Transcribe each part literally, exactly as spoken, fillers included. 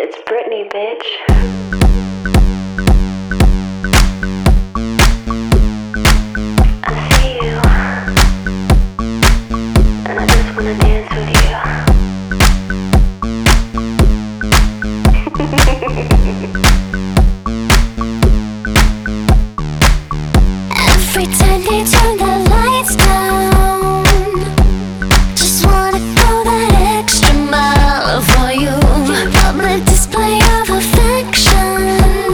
It's Britney, bitch. I see you, and I just wanna dance with you. Every time they turn the lights down, just wanna go that extra mile for you. Public display of affection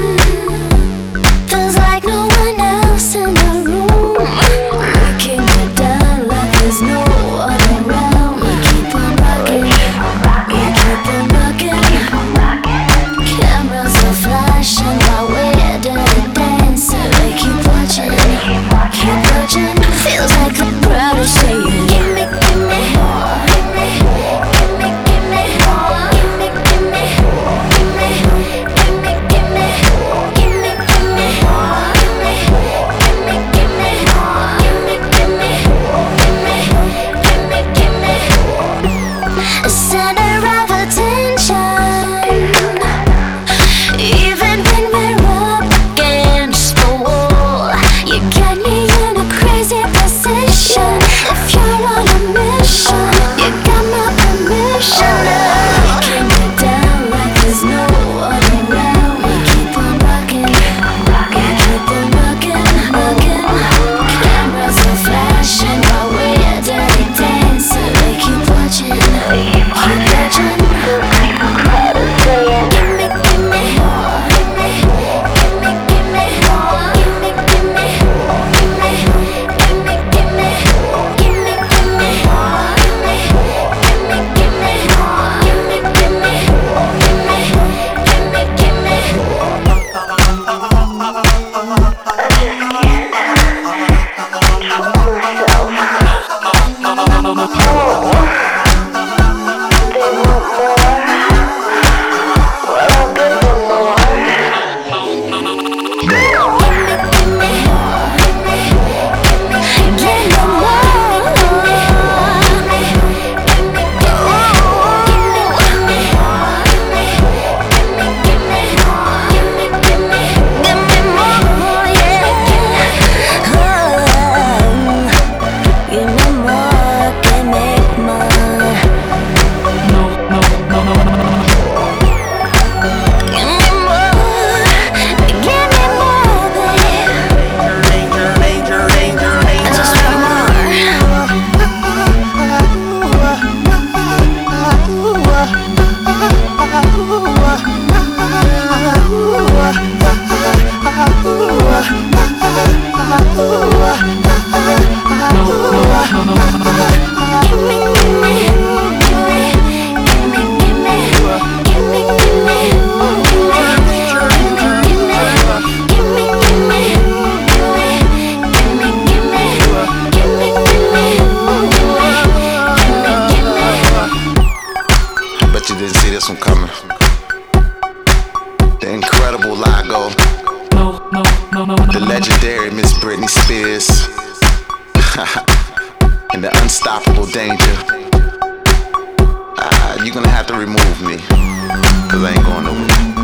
feels like no one else in the room. Breaking it down like there's no one around. We keep on rocking, we keep on rocking. Cameras are flashing while we're dirty dancing. They keep watching, keep watching. Feels like the crowd is saying, give me, give me more, give me, give me, give me more, give me, give me, give me, give me, give me, give me, give me more, give me, give me, give me more, give me, give me, give me, give me, give me. A center of attention, even when we're up against the wall. You got me in a crazy position. If you're on a mission, you got my permission. Breaking it down like there's no one around. We keep on rocking, we keep on rocking, rocking. Cameras are flashing while we're dirty dancing. They keep watching, keep watching. Give me, give me more, give me, give me, give me more, give me, give me, give me, give me, give me, give me, give me more, give me, give me, give me more, give me, give me, give me, give me, give me. Bet you didn't see this one coming. The incredible Lago, the legendary Miss Britney Spears, and the unstoppable Danger. Ah, you're gonna have to remove me, cause I ain't going nowhere.